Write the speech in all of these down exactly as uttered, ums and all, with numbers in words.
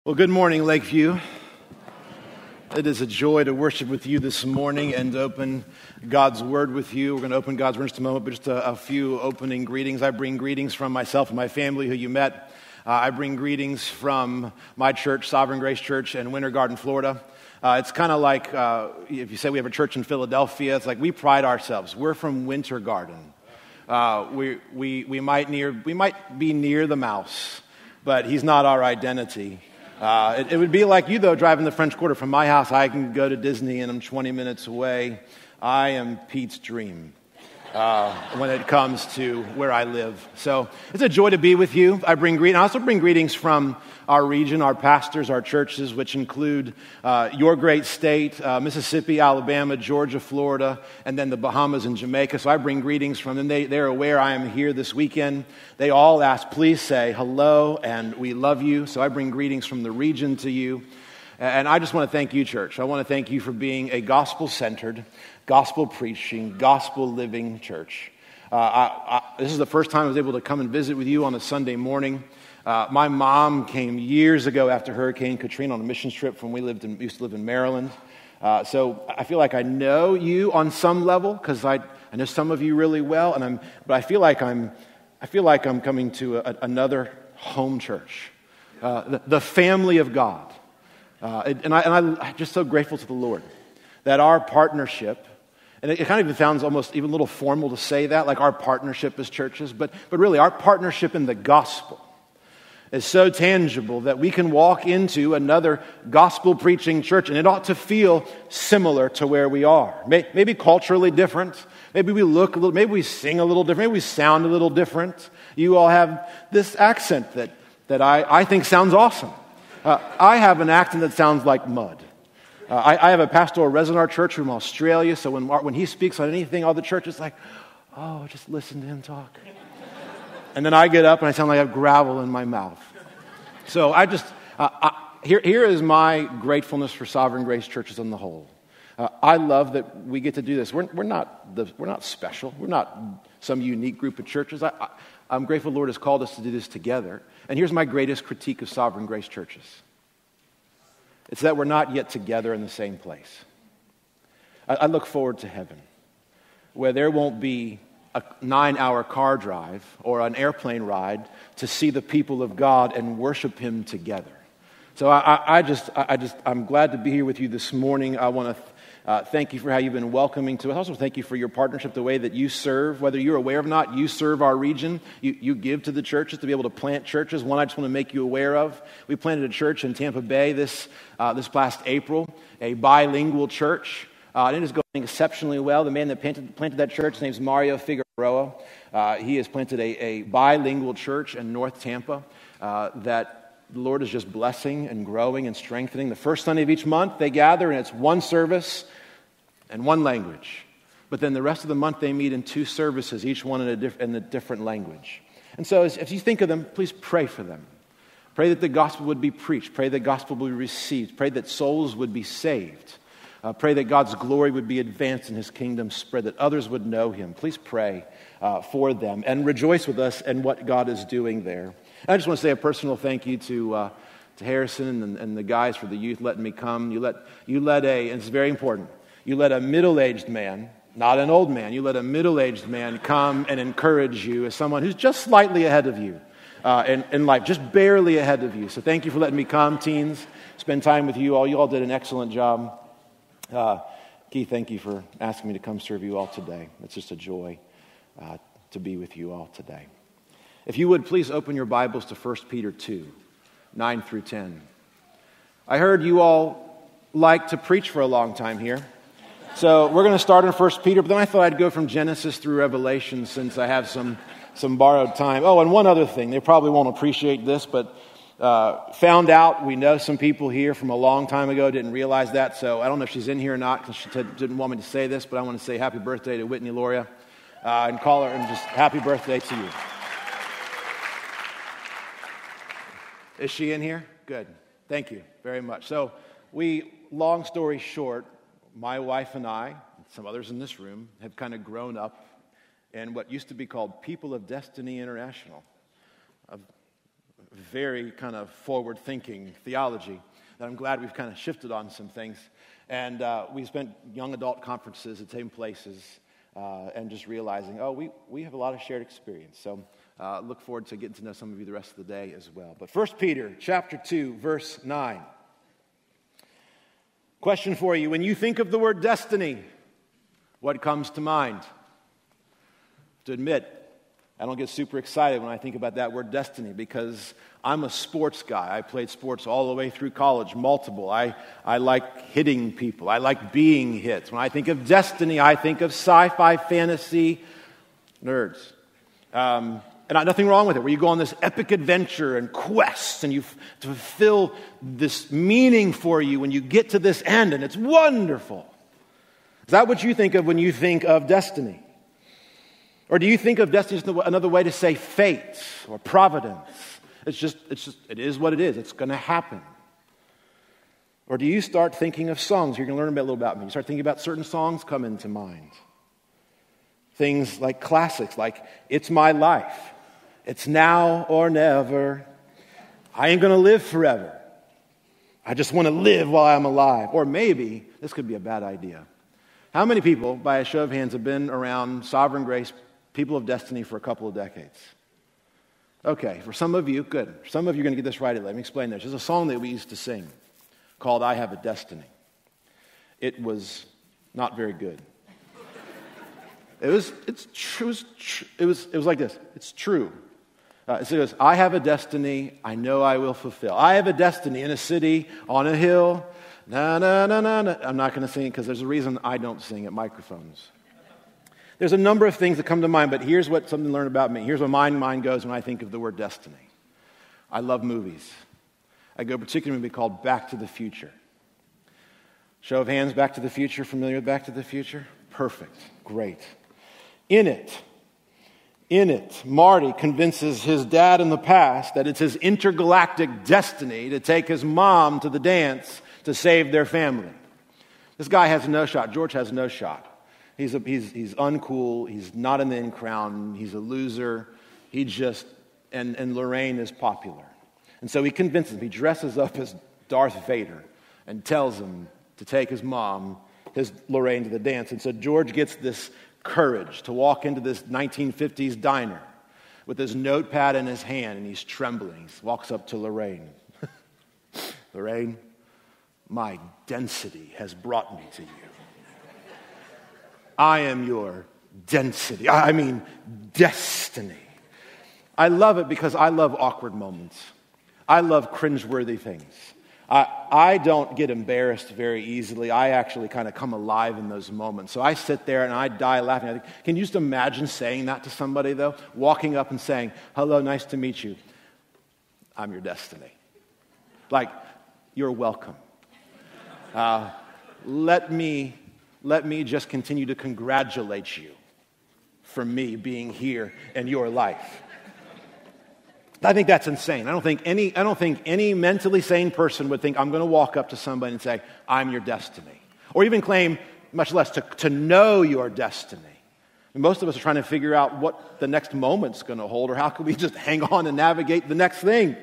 Well, good morning, Lakeview. It is a joy to worship with you this morning and to open God's Word with you. We're going to open God's Word in just a moment, but just a, a few opening greetings. I bring greetings from myself and my family who you met. Uh, I bring greetings from my church, Sovereign Grace Church in Winter Garden, Florida. Uh, it's kind of like uh, if you say we have a church in Philadelphia, it's like we pride ourselves. We're from Winter Garden. Uh, we, we, we, might near, we might be near the mouse, but he's not our identity. Uh, it, it would be like you, though, driving the French Quarter from my house. I can go to Disney and I'm twenty minutes away. I am Pete's dream uh, when it comes to where I live. So it's a joy to be with you. I bring greet- I also bring greetings from our region, our pastors, our churches, which include uh, your great state, uh, Mississippi, Alabama, Georgia, Florida, and then the Bahamas and Jamaica. So I bring greetings from them. They, they're aware I am here this weekend. They all ask, please say hello, and we love you. So I bring greetings from the region to you. And I just want to thank you, church. I want to thank you for being a gospel-centered, gospel-preaching, gospel-living church. Uh, I, I, this is the first time I was able to come and visit with you on a Sunday morning. Uh, my mom came years ago after Hurricane Katrina on a mission trip from we lived in we used to live in Maryland. Uh, so I feel like I know you on some level because I, I know some of you really well, and I'm but I feel like I'm I feel like I'm coming to a, another home church, uh, the, the family of God, uh, and I and I, I'm just so grateful to the Lord that our partnership. And it kind of even sounds almost even a little formal to say that, like our partnership as churches, but but really our partnership in the gospel is so tangible that we can walk into another gospel-preaching church, and it ought to feel similar to where we are. Maybe culturally different. Maybe we look a little, maybe we sing a little different. Maybe we sound a little different. You all have this accent that, that I, I think sounds awesome. Uh, I have an accent that sounds like mud. Uh, I, I have a pastoral resident in our church from Australia, so when, when he speaks on anything, all the church is like, oh, just listen to him talk. And then I get up and I sound like I have gravel in my mouth. So I just, uh, I, here, here is my gratefulness for Sovereign Grace churches on the whole. Uh, I love that we get to do this. We're, we're not the, we're not special. We're not some unique group of churches. I, I, I'm grateful the Lord has called us to do this together. And here's my greatest critique of Sovereign Grace churches. It's that we're not yet together in the same place. I, I look forward to heaven, where there won't be a nine-hour car drive or an airplane ride to see the people of God and worship Him together. So I, I, I just, I just, I'm glad to be here with you this morning. I want to uh, thank you for how you've been welcoming to us. Also, thank you for your partnership, the way that you serve. Whether you're aware or not, you serve our region. You, you give to the churches to be able to plant churches. One I just want to make you aware of. We planted a church in Tampa Bay this uh, this past April, a bilingual church. Uh, and it is going exceptionally well. The man that planted, planted that church, his name is Mario Figueroa. Uh, he has planted a, a bilingual church in North Tampa uh, that the Lord is just blessing and growing and strengthening. The first Sunday of each month, they gather, and it's one service and one language. But then the rest of the month, they meet in two services, each one in a, diff- in a different language. And so as, as you think of them, please pray for them. Pray that the gospel would be preached. Pray that the gospel would be received. Pray that souls would be saved. Uh, pray that God's glory would be advanced and His kingdom spread, that others would know Him. Please pray uh, for them and rejoice with us in what God is doing there. I just want to say a personal thank you to uh, to Harrison and, and the guys for the youth letting me come. You let you let a, and it's very important, you let a middle-aged man, not an old man, you let a middle-aged man come and encourage you as someone who's just slightly ahead of you uh, in, in life, just barely ahead of you. So thank you for letting me come, teens, spend time with you all. You all did an excellent job. Uh, Keith, thank you for asking me to come serve you all today. It's just a joy uh, to be with you all today. If you would, please open your Bibles to First Peter two, nine through ten. I heard you all like to preach for a long time here. So we're going to start in First Peter, but then I thought I'd go from Genesis through Revelation since I have some, some borrowed time. Oh, and one other thing. They probably won't appreciate this, but Uh, found out, we know some people here from a long time ago, didn't realize that, so I don't know if she's in here or not, because she t- didn't want me to say this, but I want to say happy birthday to Whitney Loria, uh, and call her and just happy birthday to you. Is she in here? Good. Thank you very much. So we, long story short, my wife and I, and some others in this room, have kind of grown up in what used to be called People of Destiny International. A very kind of forward-thinking theology that I'm glad we've kind of shifted on some things. And uh, we spent young adult conferences at same places uh, and just realizing, oh, we, we have a lot of shared experience. So uh, look forward to getting to know some of you the rest of the day as well. But First Peter chapter two, verse nine. Question for you. When you think of the word destiny, what comes to mind? To admit, I don't get super excited when I think about that word destiny because I'm a sports guy. I played sports all the way through college, multiple. I, I like hitting people. I like being hit. When I think of destiny, I think of sci-fi, fantasy, nerds. Um, and nothing wrong with it, where you go on this epic adventure and quest and you f- to fulfill this meaning for you when you get to this end, and it's wonderful. Is that what you think of when you think of destiny? Or do you think of destiny as another way to say fate or providence? It's just, it's just, it is what it is. It's going to happen. Or do you start thinking of songs? You're going to learn a little about me. You start thinking about certain songs come into mind. Things like classics, like It's My Life. It's now or never. I ain't going to live forever. I just want to live while I'm alive. Or maybe, this could be a bad idea. How many people, by a show of hands, have been around Sovereign Grace, People of Destiny, for a couple of decades? Okay, for some of you, good. For some of you are going to get this right. Let me explain this. There's a song that we used to sing called I Have a Destiny. It was not very good. It was, it's true, it was, tr- it was, it was like this. It's true. Uh, so it goes, I have a destiny I know I will fulfill. I have a destiny in a city, on a hill. Na, na, na, na, na. I'm not going to sing it because there's a reason I don't sing at microphones. There's a number of things that come to mind, but here's what something to learn about me. Here's where my mind goes when I think of the word destiny. I love movies. I go particularly to a movie called Back to the Future. Show of hands, Back to the Future. Familiar with Back to the Future? Perfect. Great. In it, in it, Marty convinces his dad in the past that it's his intergalactic destiny to take his mom to the dance to save their family. This guy has no shot. George has no shot. He's, a, he's, he's uncool. He's not in the in crowd. He's a loser. He just, and, and Lorraine is popular. And so he convinces him. He dresses up as Darth Vader and tells him to take his mom, his Lorraine, to the dance. And so George gets this courage to walk into this nineteen fifties diner with his notepad in his hand, and he's trembling. He walks up to Lorraine. Lorraine, my density has brought me to you. I am your density. I mean, destiny. I love it because I love awkward moments. I love cringeworthy things. I, I don't get embarrassed very easily. I actually kind of come alive in those moments. So I sit there and I die laughing. I think, can you just imagine saying that to somebody, though? Walking up and saying, hello, nice to meet you. I'm your destiny. Like, you're welcome. Uh, let me, let me just continue to congratulate you for me being here in your life. I think that's insane. I don't think any, I don't think any mentally sane person would think, I'm going to walk up to somebody and say, I'm your destiny. Or even claim, much less to, to know your destiny. And most of us are trying to figure out what the next moment's going to hold, or how can we just hang on and navigate the next thing.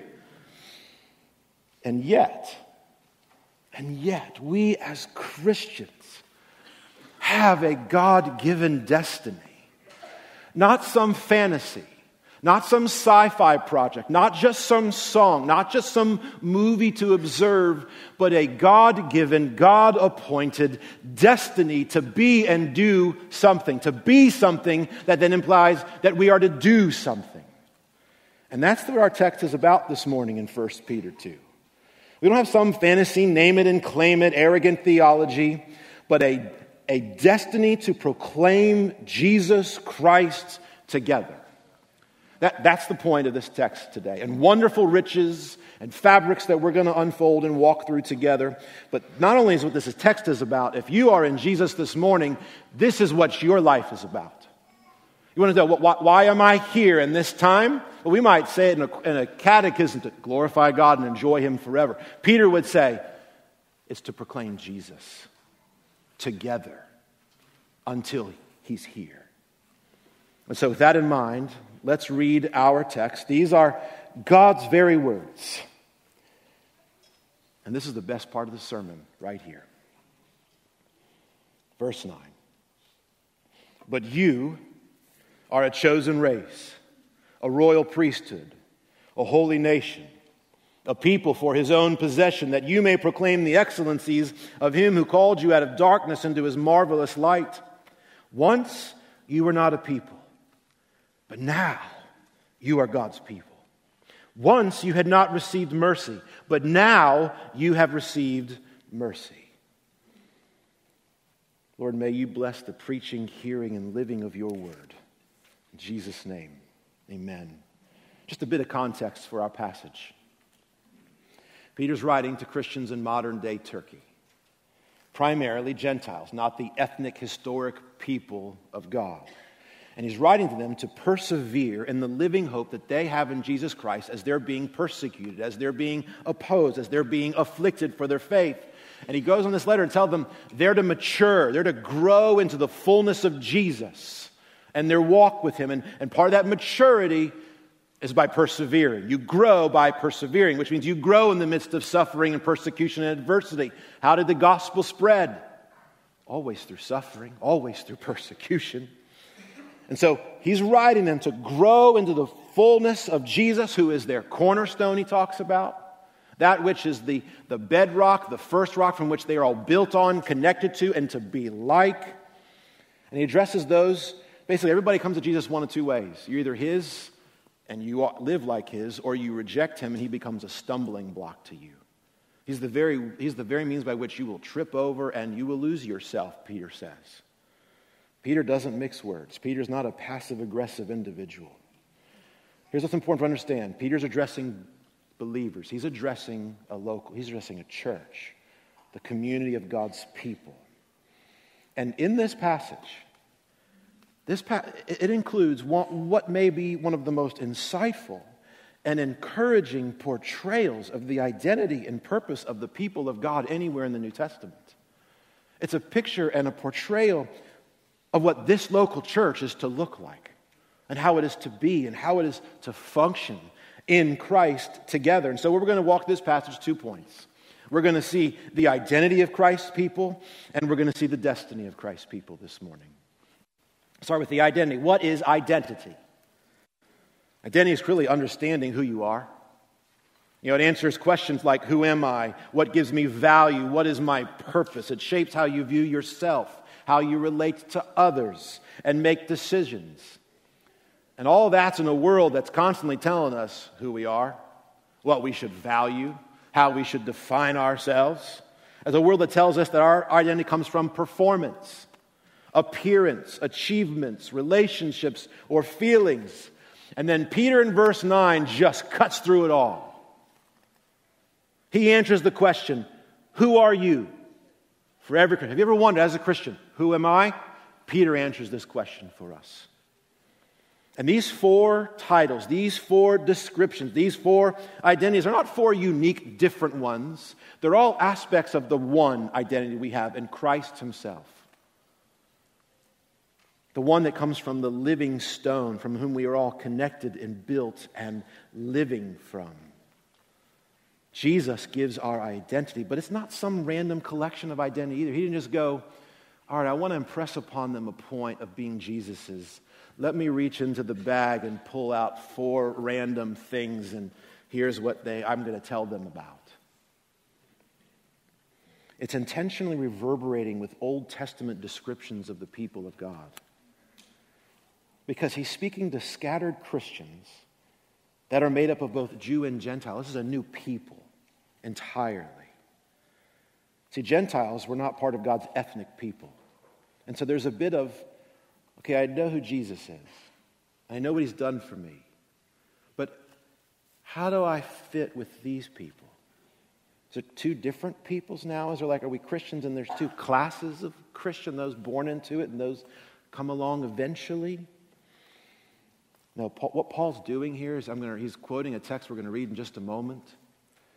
And yet, and yet, we as Christians have a God-given destiny. Not some fantasy. Not some sci-fi project, not just some song, not just some movie to observe, but a God-given, God-appointed destiny to be and do something, to be something that then implies that we are to do something. And that's what our text is about this morning in First Peter two. We don't have some fantasy, name it and claim it, arrogant theology, but a, a destiny to proclaim Jesus Christ together. That, that's the point of this text today. And wonderful riches and fabrics that we're going to unfold and walk through together. But not only is what this text is about, if you are in Jesus this morning, this is what your life is about. You want to know, why, why am I here in this time? Well, we might say it in a, in a catechism to glorify God and enjoy Him forever. Peter would say, it's to proclaim Jesus together until He's here. And so with that in mind, let's read our text. These are God's very words. And this is the best part of the sermon right here. Verse nine. But you are a chosen race, a royal priesthood, a holy nation, a people for his own possession, that you may proclaim the excellencies of him who called you out of darkness into his marvelous light. Once you were not a people, but now you are God's people. Once you had not received mercy, but now you have received mercy. Lord, may you bless the preaching, hearing, and living of your word. In Jesus' name, amen. Just a bit of context for our passage. Peter's writing to Christians in modern-day Turkey, primarily Gentiles, not the ethnic, historic people of God. And he's writing to them to persevere in the living hope that they have in Jesus Christ as they're being persecuted, as they're being opposed, as they're being afflicted for their faith. And he goes on this letter and tells them they're to mature, they're to grow into the fullness of Jesus and their walk with him. And, and part of that maturity is by persevering. You grow by persevering, which means you grow in the midst of suffering and persecution and adversity. How did the gospel spread? Always through suffering, always through persecution. And so he's writing them to grow into the fullness of Jesus, who is their cornerstone, he talks about. That which is the, the bedrock, the first rock from which they are all built on, connected to, and to be like. And he addresses those, basically everybody comes to Jesus one of two ways. You're either his and you live like his, or you reject him and he becomes a stumbling block to you. He's the very, he's the very means by which you will trip over and you will lose yourself, Peter says. Peter doesn't mix words. Peter's not a passive-aggressive individual. Here's what's important to understand. Peter's addressing believers. He's addressing a local, he's addressing a church, the community of God's people. And in this passage, this pa- it includes what may be one of the most insightful and encouraging portrayals of the identity and purpose of the people of God anywhere in the New Testament. It's a picture and a portrayal of what this local church is to look like and how it is to be and how it is to function in Christ together. And so we're going to walk this passage two points. We're going to see the identity of Christ's people, and we're going to see the destiny of Christ's people this morning. Start with the identity. What is identity? Identity is really understanding who you are. You know, it answers questions like, who am I? What gives me value? What is my purpose? It shapes how you view yourself, how you relate to others, and make decisions. And all that's in a world that's constantly telling us who we are, what we should value, how we should define ourselves. As a world that tells us that our identity comes from performance, appearance, achievements, relationships, or feelings. And then Peter in verse nine just cuts through it all. He answers the question, who are you? For every Christian. Have you ever wondered, as a Christian, who am I? Peter answers this question for us. And these four titles, these four descriptions, these four identities are not four unique, different ones. They're all aspects of the one identity we have in Christ himself. The one that comes from the living stone, from whom we are all connected and built and living from. Jesus gives our identity, but it's not some random collection of identity either. He didn't just go, all right, I want to impress upon them a point of being Jesus's. Let me reach into the bag and pull out four random things, and here's what they I'm going to tell them about. It's intentionally reverberating with Old Testament descriptions of the people of God. Because he's speaking to scattered Christians that are made up of both Jew and Gentile. This is a new people entirely. See, Gentiles were not part of God's ethnic people. And so there's a bit of, okay, I know who Jesus is. I know what he's done for me. But how do I fit with these people? Is it two different peoples now? Is there like, are we Christians and there's two classes of Christian, those born into it and those come along eventually? No, Paul, what Paul's doing here is I'm going to, he's quoting a text we're going to read in just a moment.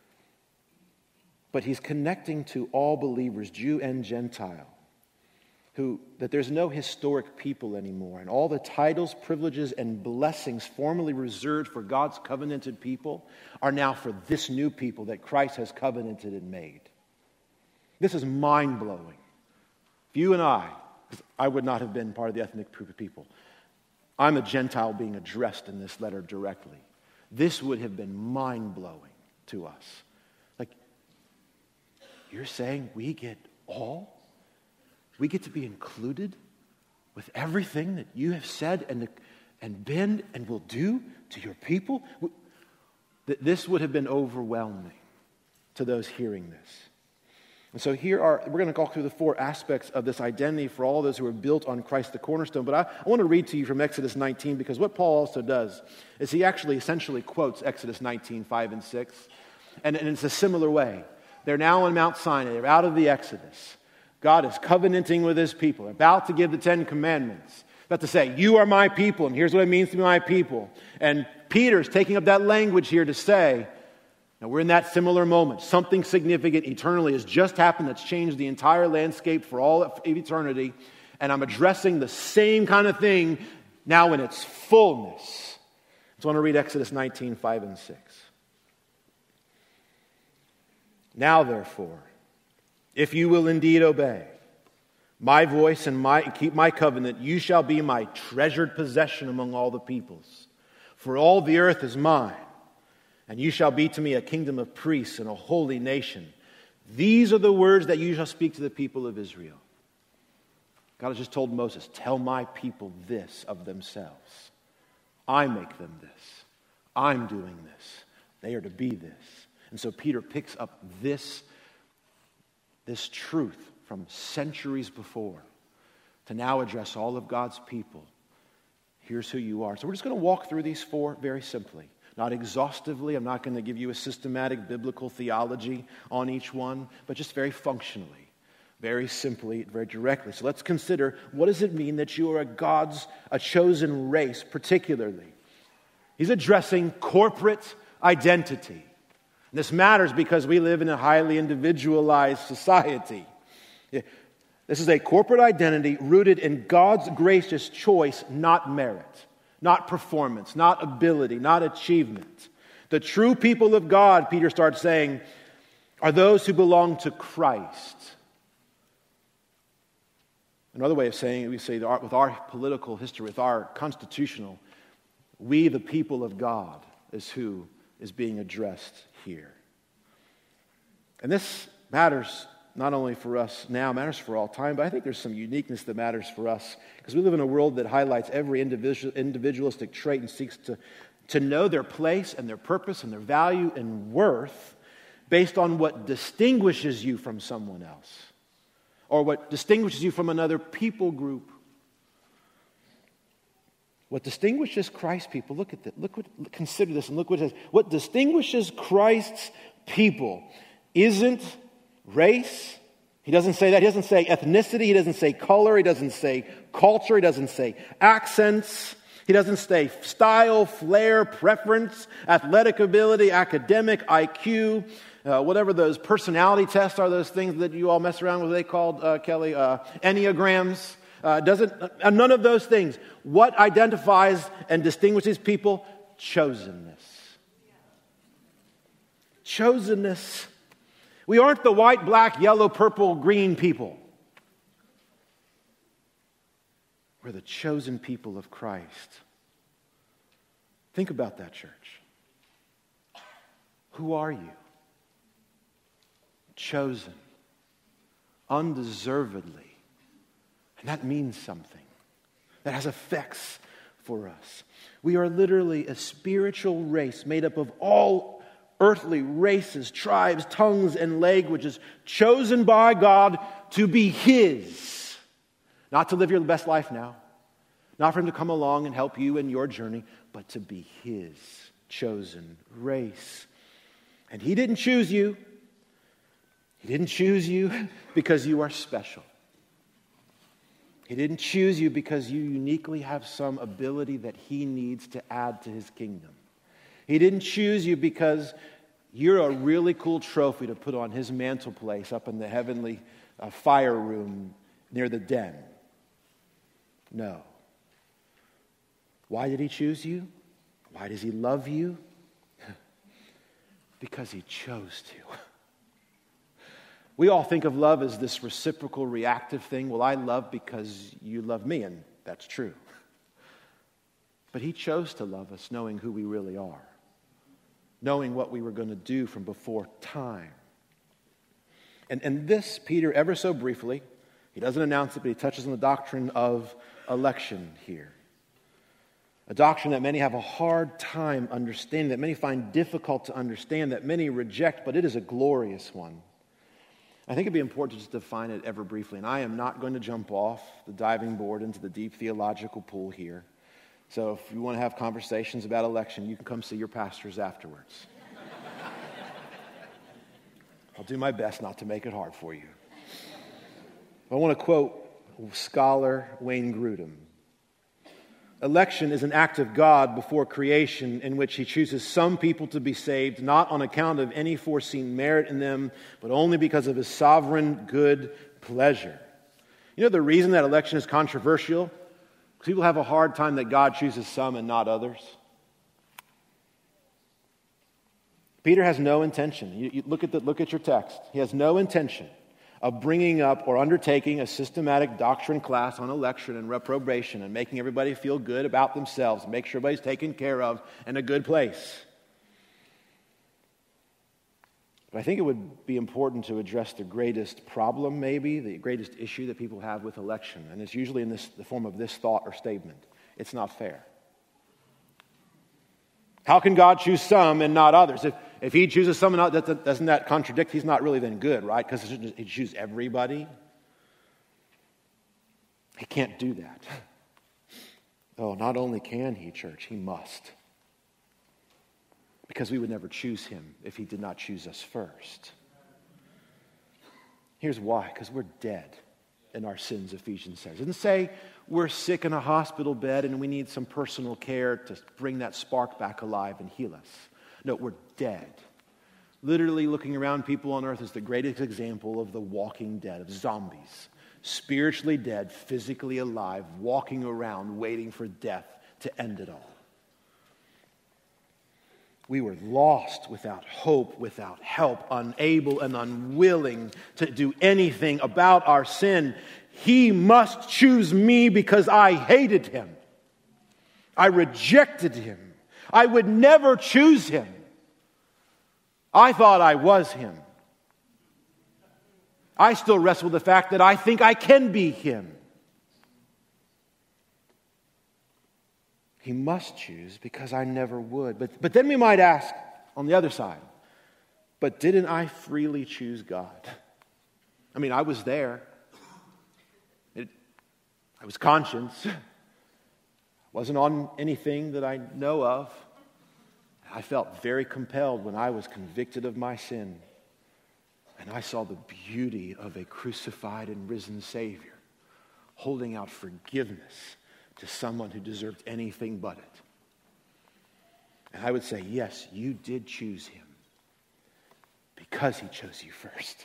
But he's connecting to all believers, Jew and Gentile, who that there's no historic people anymore, and all the titles, privileges, and blessings formerly reserved for God's covenanted people are now for this new people that Christ has covenanted and made. This is mind-blowing. If you and I, because I would not have been part of the ethnic group of people, I'm a Gentile being addressed in this letter directly. This would have been mind-blowing to us. Like, you're saying we get all? We get to be included with everything that you have said and, and been and will do to your people? This would have been overwhelming to those hearing this. And so here are, we're going to go through the four aspects of this identity for all those who are built on Christ the cornerstone. But I, I want to read to you from Exodus nineteen, because what Paul also does is he actually essentially quotes Exodus nineteen, five and six. And, and it's a similar way. They're now on Mount Sinai. They're out of the Exodus. God is covenanting with his people, about to give the Ten Commandments. About to say, you are my people, and here's what it means to be my people. And Peter's taking up that language here to say, now we're in that similar moment. Something significant eternally has just happened that's changed the entire landscape for all of eternity. And I'm addressing the same kind of thing now in its fullness. So I want to read Exodus nineteen, five and six. Now therefore, if you will indeed obey my voice and my keep my covenant, you shall be my treasured possession among all the peoples. For all the earth is mine, and you shall be to me a kingdom of priests and a holy nation. These are the words that you shall speak to the people of Israel. God has just told Moses, tell my people this of themselves. I make them this. I'm doing this. They are to be this. And so Peter picks up this, this truth from centuries before to now address all of God's people. Here's who you are. So we're just going to walk through these four very simply. Not exhaustively. I'm not going to give you a systematic biblical theology on each one, but just very functionally, very simply, very directly. So let's consider, what does it mean that you are a God's, a chosen race particularly? He's addressing corporate identity. And this matters because we live in a highly individualized society. This is a corporate identity rooted in God's gracious choice, not merit. Not performance, not ability, not achievement. The true people of God, Peter starts saying, are those who belong to Christ. Another way of saying it, we say that with our political history, with our constitutional, we the people of God is who is being addressed here. And this matters not only for us now, matters for all time, but I think there's some uniqueness that matters for us because we live in a world that highlights every individual, individualistic trait and seeks to, to know their place and their purpose and their value and worth based on what distinguishes you from someone else or what distinguishes you from another people group. What distinguishes Christ's people, look at that, look what, consider this and look what it says. What distinguishes Christ's people isn't race. He doesn't say that. He doesn't say ethnicity. He doesn't say color. He doesn't say culture. He doesn't say accents. He doesn't say style, flair, preference, athletic ability, academic, I Q, uh, whatever those personality tests are, those things that you all mess around with. What are they called, uh, Kelly? Uh, Enneagrams. Uh, doesn't uh, none of those things. What identifies and distinguishes people? Chosenness. Chosenness. We aren't the white, black, yellow, purple, green people. We're the chosen people of Christ. Think about that, church. Who are you? Chosen. Undeservedly. And that means something. That has effects for us. We are literally a spiritual race made up of all earthly races, tribes, tongues, and languages, chosen by God to be His. Not to live your best life now. Not for Him to come along and help you in your journey, but to be His chosen race. And He didn't choose you. He didn't choose you because you are special. He didn't choose you because you uniquely have some ability that He needs to add to His kingdom. He didn't choose you because you're a really cool trophy to put on His mantle place up in the heavenly uh, fire room near the den? No. Why did he choose you? Why does he love you? Because he chose to. We all think of love as this reciprocal, reactive thing. Well, I love because you love me, and that's true. But he chose to love us knowing who we really are, knowing what we were going to do from before time. And, and this, Peter, ever so briefly, he doesn't announce it, but he touches on the doctrine of election here. A doctrine that many have a hard time understanding, that many find difficult to understand, that many reject, but it is a glorious one. I think it'd be important to just define it ever briefly, and I am not going to jump off the diving board into the deep theological pool here. So if you want to have conversations about election, you can come see your pastors afterwards. I'll do my best not to make it hard for you. I want to quote scholar Wayne Grudem. Election is an act of God before creation in which he chooses some people to be saved, not on account of any foreseen merit in them, but only because of his sovereign good pleasure. You know the reason that election is controversial? Because people have a hard time that God chooses some and not others. Peter has no intention. You, you look at the, look at your text. He has no intention of bringing up or undertaking a systematic doctrine class on election and reprobation and making everybody feel good about themselves, make sure everybody's taken care of in a good place. But I think it would be important to address the greatest problem, maybe, the greatest issue that people have with election. And it's usually in this, the form of this thought or statement. It's not fair. How can God choose some and not others? If, if he chooses some and not, that, doesn't that contradict? He's not really then good, right? Because he chooses everybody. He can't do that. Oh, not only can he, church, he must. Because we would never choose him if he did not choose us first. Here's why. Because we're dead in our sins, Ephesians says. It doesn't say we're sick in a hospital bed and we need some personal care to bring that spark back alive and heal us. No, we're dead. Literally looking around people on earth is the greatest example of the walking dead, of zombies. Spiritually dead, physically alive, walking around waiting for death to end it all. We were lost, without hope, without help, unable and unwilling to do anything about our sin. He must choose me because I hated him. I rejected him. I would never choose him. I thought I was him. I still wrestle with the fact that I think I can be him. He must choose because I never would. But, but then we might ask on the other side, but didn't I freely choose God? I mean, I was there. It, I was conscious. Wasn't on anything that I know of. I felt very compelled when I was convicted of my sin. And I saw the beauty of a crucified and risen Savior holding out forgiveness to someone who deserved anything but it. And I would say, yes, you did choose him because he chose you first.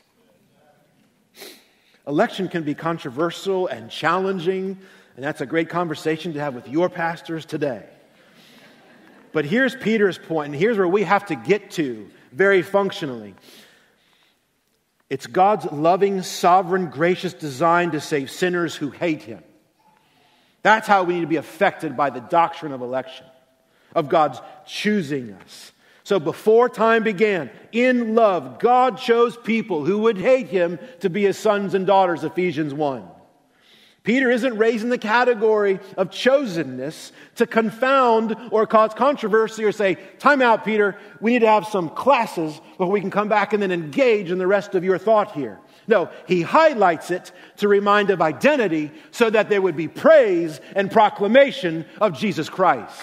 Election can be controversial and challenging, and that's a great conversation to have with your pastors today. But here's Peter's point, and here's where we have to get to very functionally. It's God's loving, sovereign, gracious design to save sinners who hate him. That's how we need to be affected by the doctrine of election, of God's choosing us. So before time began, in love, God chose people who would hate him to be his sons and daughters, Ephesians one. Peter isn't raising the category of chosenness to confound or cause controversy or say, time out, Peter, we need to have some classes before we can come back and then engage in the rest of your thought here. No, he highlights it to remind of identity so that there would be praise and proclamation of Jesus Christ.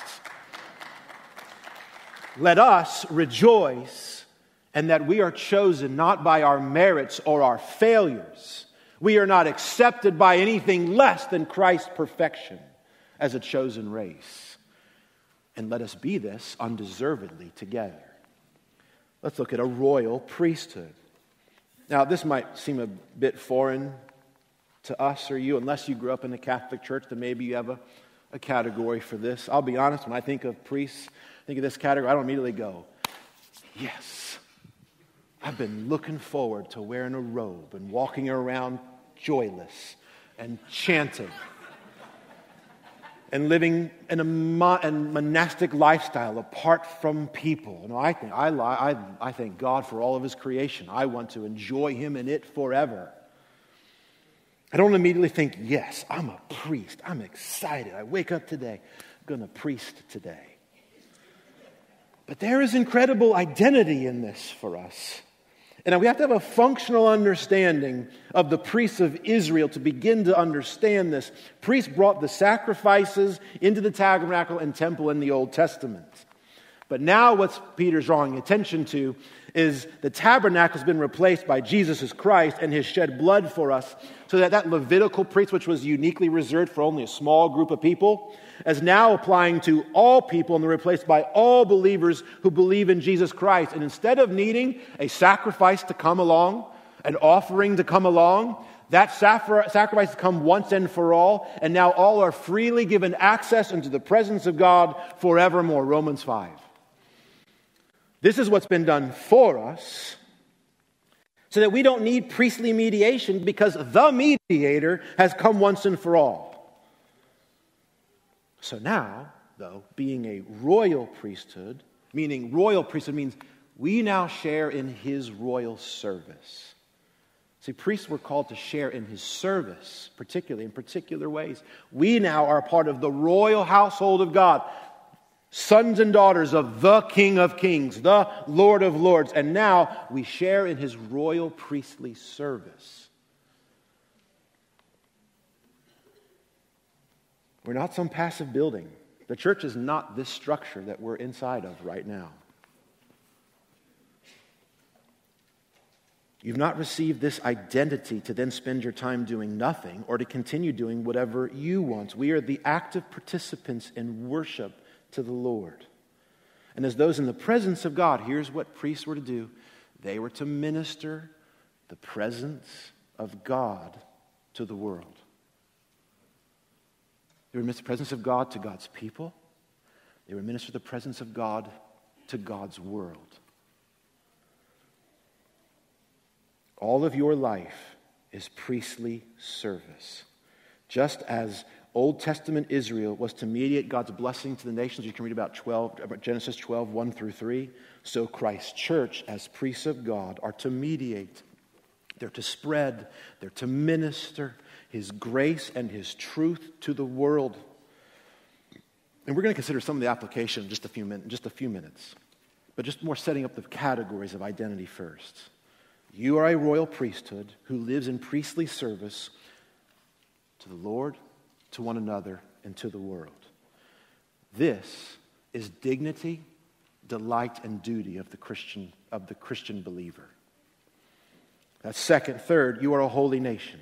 Let us rejoice in that we are chosen not by our merits or our failures. We are not accepted by anything less than Christ's perfection as a chosen race. And let us be this undeservedly together. Let's look at a royal priesthood. Now, this might seem a bit foreign to us or you, unless you grew up in the Catholic Church, then maybe you have a, a category for this. I'll be honest, when I think of priests, think of this category, I don't immediately go, yes, I've been looking forward to wearing a robe and walking around joyless and chanting and living in a mo- and monastic lifestyle apart from people. You know, I think I, I I thank God for all of His creation. I want to enjoy Him in it forever. I don't immediately think, yes, I'm a priest. I'm excited. I wake up today, I'm going to priest today. But there is incredible identity in this for us. And we have to have a functional understanding of the priests of Israel to begin to understand this. Priests brought the sacrifices into the tabernacle and temple in the Old Testament. But now what Peter's drawing attention to is the tabernacle has been replaced by Jesus Christ and His shed blood for us, so that that Levitical priest, which was uniquely reserved for only a small group of people, is now applying to all people and they're replaced by all believers who believe in Jesus Christ. And instead of needing a sacrifice to come along, an offering to come along, that sacrifice has come once and for all, and now all are freely given access into the presence of God forevermore. Romans five. This is what's been done for us, so that we don't need priestly mediation, because the mediator has come once and for all. So now, though, being a royal priesthood, meaning royal priesthood means we now share in His royal service. See, priests were called to share in His service, particularly in particular ways. We now are part of the royal household of God, sons and daughters of the King of Kings, the Lord of Lords, and now we share in His royal priestly service. We're not some passive building. The church is not this structure that we're inside of right now. You've not received this identity to then spend your time doing nothing or to continue doing whatever you want. We are the active participants in worship to the Lord. And as those in the presence of God, here's what priests were to do. They were to minister the presence of God to the world. They would minister the presence of God to God's people. They would minister the presence of God to God's world. All of your life is priestly service. Just as Old Testament Israel was to mediate God's blessing to the nations, you can read about twelve, about Genesis twelve, one through three. So Christ's church, as priests of God, are to mediate. They're to spread. They're to minister His grace and His truth to the world. And we're going to consider some of the application in just a few minutes, just a few minutes. But just more setting up the categories of identity first. You are a royal priesthood who lives in priestly service to the Lord, to one another, and to the world. This is dignity, delight, and duty of the Christian of the Christian believer. That's second. Third, you are a holy nation.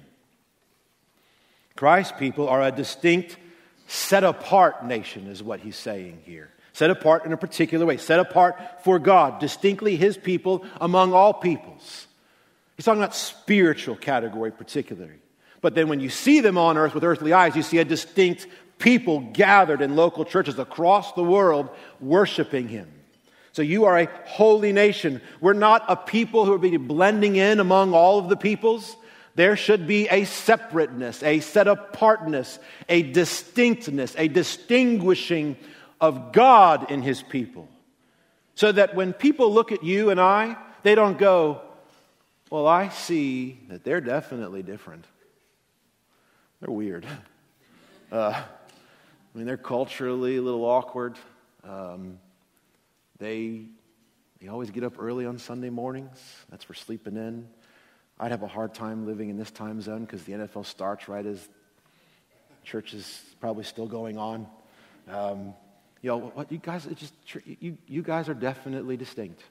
Christ's people are a distinct, set-apart nation, is what he's saying here. Set apart in a particular way. Set apart for God, distinctly His people among all peoples. He's talking about spiritual category particularly. But then when you see them on earth with earthly eyes, you see a distinct people gathered in local churches across the world worshiping Him. So you are a holy nation. We're not a people who are being blending in among all of the peoples. There should be a separateness, a set-apartness, a distinctness, a distinguishing of God in His people. So that when people look at you and I, they don't go, well, I see that they're definitely different. They're weird. Uh, I mean, they're culturally a little awkward. Um, they, they always get up early on Sunday mornings. That's for sleeping in. I'd have a hard time living in this time zone because the N F L starts right as church is probably still going on. Um, you know, what you guys, it just you you guys are definitely distinct.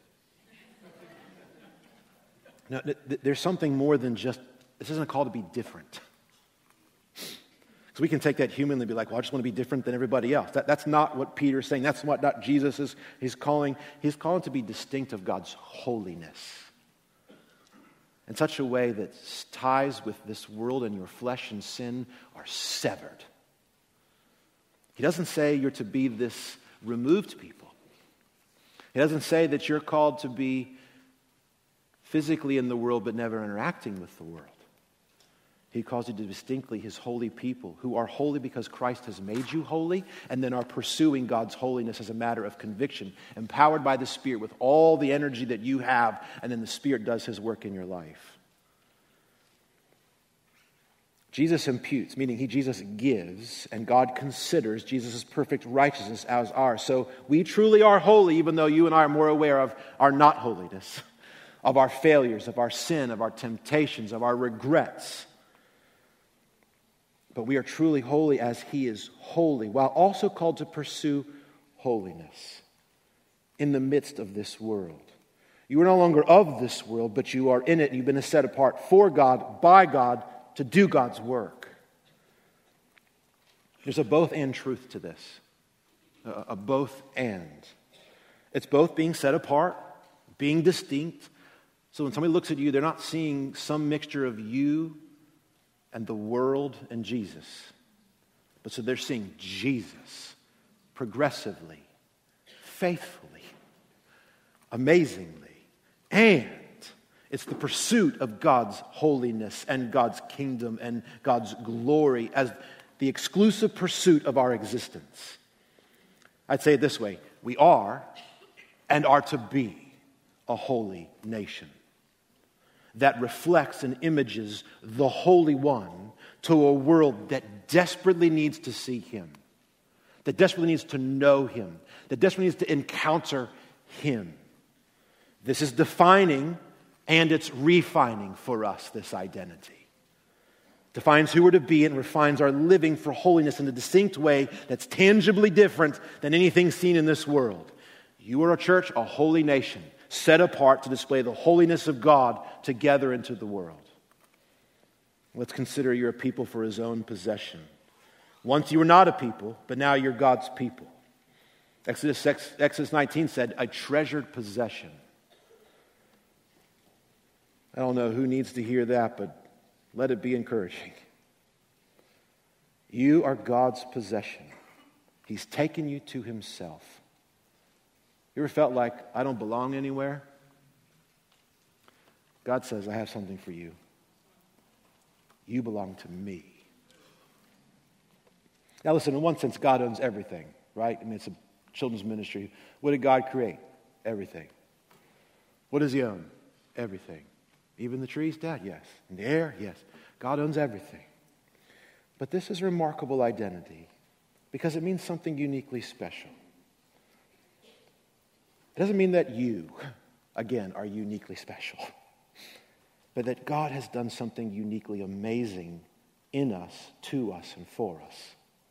Now, th- th- there's something more than just, this isn't a call to be different. Because we can take that humanly and be like, well, I just want to be different than everybody else. That, that's not what Peter's saying. That's what not Jesus is he's calling. He's calling to be distinct of God's holiness. in such a way that ties with this world and your flesh and sin are severed. He doesn't say you're to be this removed people. He doesn't say that you're called to be physically in the world but never interacting with the world. He calls you to distinctly his holy people who are holy because Christ has made you holy and then are pursuing God's holiness as a matter of conviction, empowered by the Spirit with all the energy that you have, and then the Spirit does his work in your life. Jesus imputes, meaning he Jesus gives, and God considers Jesus' perfect righteousness as ours. So we truly are holy, even though you and I are more aware of our not holiness, of our failures, of our sin, of our temptations, of our regrets. But we are truly holy as he is holy, while also called to pursue holiness in the midst of this world. You are no longer of this world, but you are in it, and you've been set apart for God, by God, to do God's work. There's a both and truth to this. A, a both and. It's both being set apart, being distinct. So when somebody looks at you, they're not seeing some mixture of you and the world and Jesus. But so they're seeing Jesus progressively, faithfully, amazingly, and it's the pursuit of God's holiness and God's kingdom and God's glory as the exclusive pursuit of our existence. I'd say it this way: we are and are to be a holy nation that reflects and images the Holy One to a world that desperately needs to see him, that desperately needs to know him, that desperately needs to encounter him. This is defining and it's refining for us this identity. Defines who we're to be and refines our living for holiness in a distinct way that's tangibly different than anything seen in this world. You are a church, a holy nation, set apart to display the holiness of God together into the world. Let's consider you're a people for his own possession. Once you were not a people, but now you're God's people. Exodus, Exodus nineteen said, a treasured possession. I don't know who needs to hear that, but let it be encouraging. You are God's possession. He's taken you to himself. You ever felt like, I don't belong anywhere? God says, I have something for you. You belong to me. Now listen, in one sense, God owns everything, right? I mean, it's a children's ministry. What did God create? Everything. What does he own? Everything. Even the trees, Dad? Yes. And the air? Yes. God owns everything. But this is a remarkable identity because it means something uniquely special. It doesn't mean that you, again, are uniquely special, but that God has done something uniquely amazing in us, to us, and for us.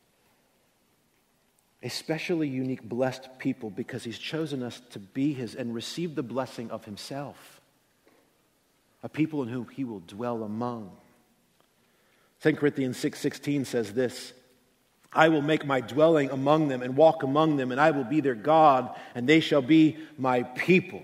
A specially unique, blessed people because he's chosen us to be his and receive the blessing of himself. A people in whom he will dwell among. Second Corinthians six sixteen says this, I will make my dwelling among them and walk among them, and I will be their God, and they shall be my people.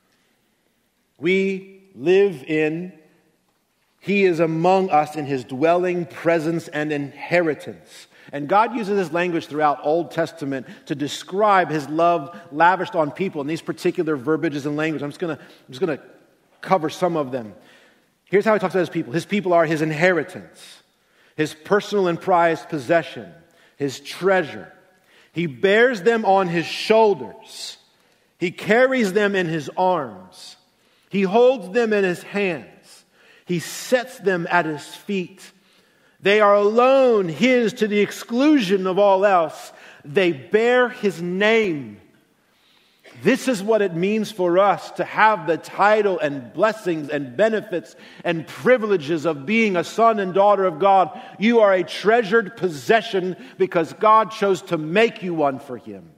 We live in, he is among us in his dwelling, presence, and inheritance. And God uses this language throughout Old Testament to describe his love lavished on people in these particular verbiages and language. I'm just going to I'm just going to cover some of them. Here's how he talks about his people. His people are his inheritance, his personal and prized possession, his treasure. He bears them on his shoulders. He carries them in his arms. He holds them in his hands. He sets them at his feet. They are alone his to the exclusion of all else. They bear his name. This is what it means for us to have the title and blessings and benefits and privileges of being a son and daughter of God. You are a treasured possession because God chose to make you one for him.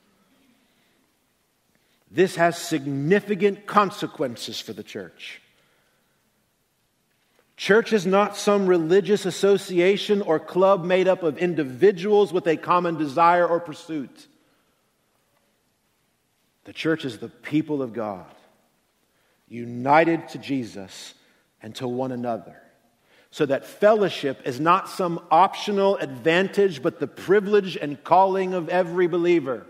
This has significant consequences for the church. Church is not some religious association or club made up of individuals with a common desire or pursuit. The church is the people of God, united to Jesus and to one another, so that fellowship is not some optional advantage, but the privilege and calling of every believer.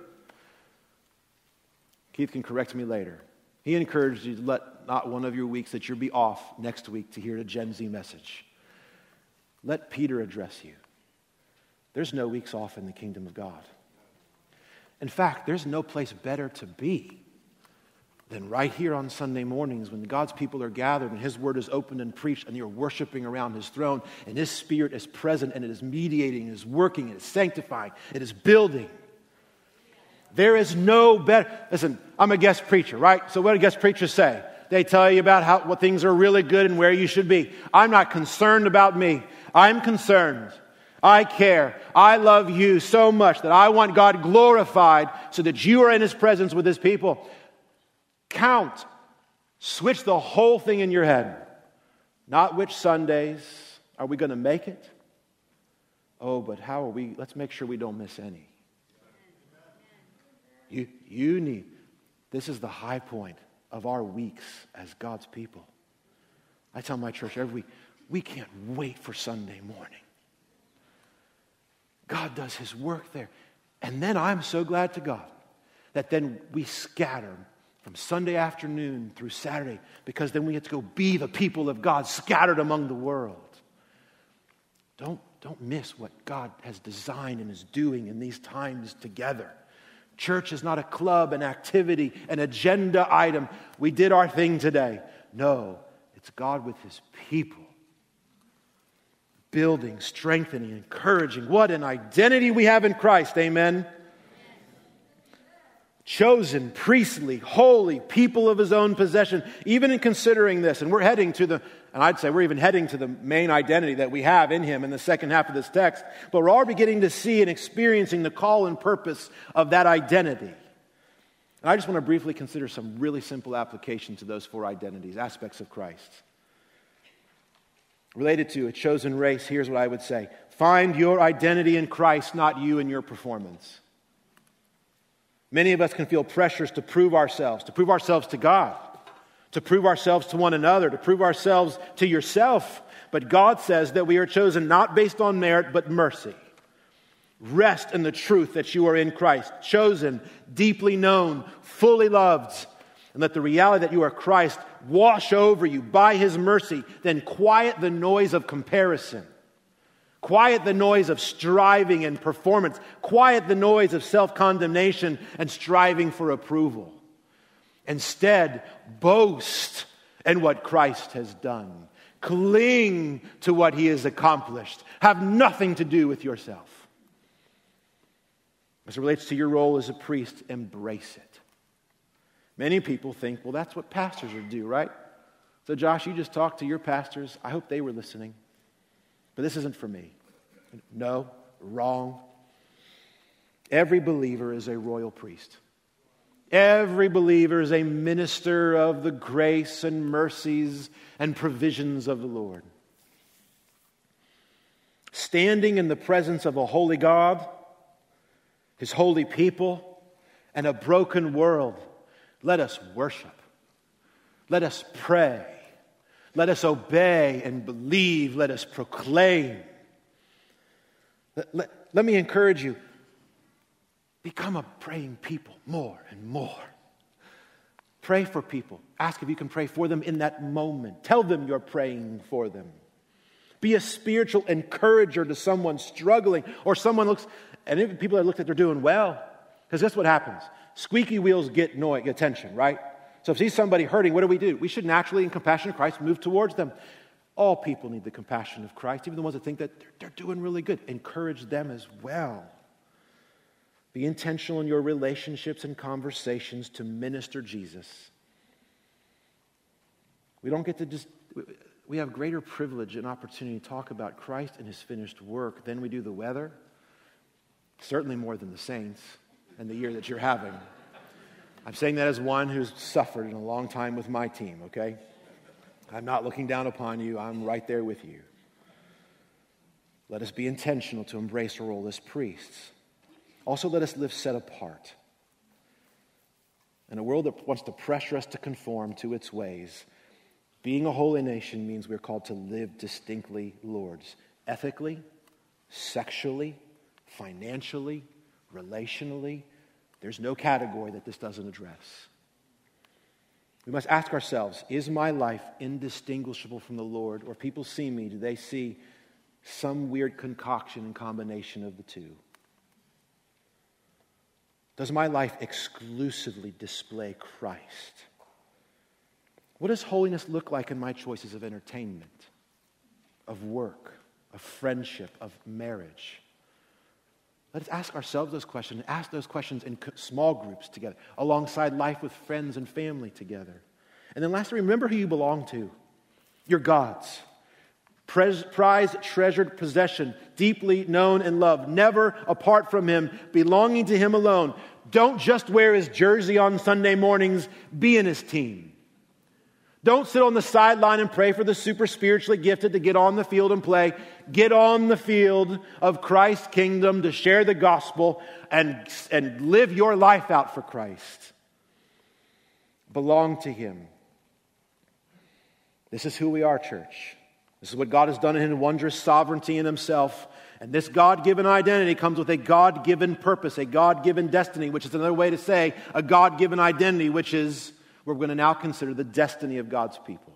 Keith can correct me later. He encouraged you to let not one of your weeks that you'll be off next week to hear a Gen Z message. Let Peter address you. There's no weeks off in the kingdom of God. In fact, there's no place better to be than right here on Sunday mornings when God's people are gathered and His word is opened and preached and you're worshiping around His throne and His Spirit is present and it is mediating, it is working, it is sanctifying, it is building. There is no better. Listen, I'm a guest preacher, right? So what do guest preachers say? They tell you about how what things are really good and where you should be. I'm not concerned about me. I'm concerned. I care. I love you so much that I want God glorified so that you are in His presence with His people. Count. Switch the whole thing in your head. Not which Sundays are we going to make it? Oh, but how are we? Let's make sure we don't miss any. You, you need, this is the high point of our weeks as God's people. I tell my church every week, we can't wait for Sunday morning. God does His work there. And then I'm so glad to God that then we scatter from Sunday afternoon through Saturday, because then we get to go be the people of God scattered among the world. Don't, don't miss what God has designed and is doing in these times together. Church is not a club, an activity, an agenda item. We did our thing today. No, it's God with His people. Building, strengthening, encouraging. What an identity we have in Christ. Amen. Chosen, priestly, holy, people of His own possession. Even in considering this, and we're heading to the, and I'd say we're even heading to the main identity that we have in Him in the second half of this text, but we're already beginning to see and experiencing the call and purpose of that identity. And I just want to briefly consider some really simple applications to those four identities, aspects of Christ. Related to a chosen race, here's what I would say. Find your identity in Christ, not you and your performance. Many of us can feel pressures to prove ourselves, to prove ourselves to God, to prove ourselves to one another, to prove ourselves to yourself. But God says that we are chosen not based on merit, but mercy. Rest in the truth that you are in Christ, chosen, deeply known, fully loved. And let the reality that you are Christ wash over you by His mercy. Then quiet the noise of comparison. Quiet the noise of striving and performance. Quiet the noise of self-condemnation and striving for approval. Instead, boast in what Christ has done. Cling to what He has accomplished. Have nothing to do with yourself. As it relates to your role as a priest, embrace it. Many people think, well, that's what pastors would do, right? So Josh, you just talked to your pastors. I hope they were listening. But this isn't for me. No, wrong. Every believer is a royal priest. Every believer is a minister of the grace and mercies and provisions of the Lord. Standing in the presence of a holy God, His holy people, and a broken world, let us worship. Let us pray. Let us obey and believe. Let us proclaim. Let, let, let me encourage you. Become a praying people more and more. Pray for people. Ask if you can pray for them in that moment. Tell them you're praying for them. Be a spiritual encourager to someone struggling, or someone looks, and even people that look like they're doing well. Because guess what happens? Squeaky wheels get noise, get attention, right? So if you see somebody hurting, what do we do? We should naturally, in compassion of Christ, move towards them. All people need the compassion of Christ, even the ones that think that they're, they're doing really good. Encourage them as well. Be intentional in your relationships and conversations to minister Jesus. We don't get to just, we have greater privilege and opportunity to talk about Christ and His finished work than we do the weather. Certainly more than the saints and the year that you're having. I'm saying that as one who's suffered in a long time with my team, okay? I'm not looking down upon you. I'm right there with you. Let us be intentional to embrace our role as priests. Also, let us live set apart. In a world that wants to pressure us to conform to its ways, Being a holy nation means we're called to live distinctly Lord's. Ethically, sexually, financially, relationally. There's no category that this doesn't address. We must ask ourselves, is my life indistinguishable from the Lord? Or people see me, do they see some weird concoction and combination of the two? Does my life exclusively display Christ? What does holiness look like in my choices of entertainment, of work, of friendship, of marriage? Let's ask ourselves those questions, ask those questions in small groups together, alongside life with friends and family together. And then lastly, remember who you belong to. You're God's. Prized, treasured possession, deeply known and loved, never apart from Him, belonging to Him alone. Don't just wear His jersey on Sunday mornings, be in His team. Don't sit on the sideline and pray for the super spiritually gifted to get on the field and play. Get on the field of Christ's kingdom to share the gospel and, and live your life out for Christ. Belong to Him. This is who we are, church. This is what God has done in His wondrous sovereignty in Himself. And this God-given identity comes with a God-given purpose, a God-given destiny, which is another way to say a God-given identity, which is we're going to now consider the destiny of God's people.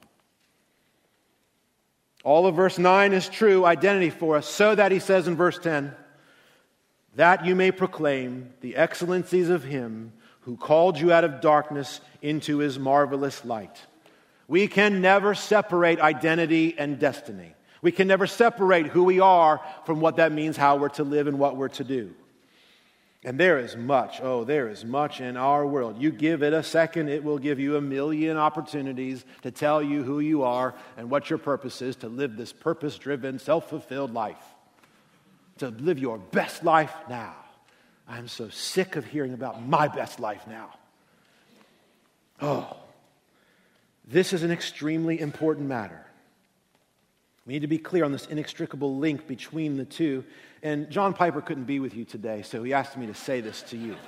All of verse nine is true identity for us, so that he says in verse ten, that you may proclaim the excellencies of Him who called you out of darkness into His marvelous light. We can never separate identity and destiny. We can never separate who we are from what that means, how we're to live and what we're to do. And there is much, oh, there is much in our world. You give it a second, it will give you a million opportunities to tell you who you are and what your purpose is, to live this purpose-driven, self-fulfilled life. To live your best life now. I'm so sick of hearing about my best life now. Oh, this is an extremely important matter. We need to be clear on this inextricable link between the two. And John Piper couldn't be with you today, so he asked me to say this to you.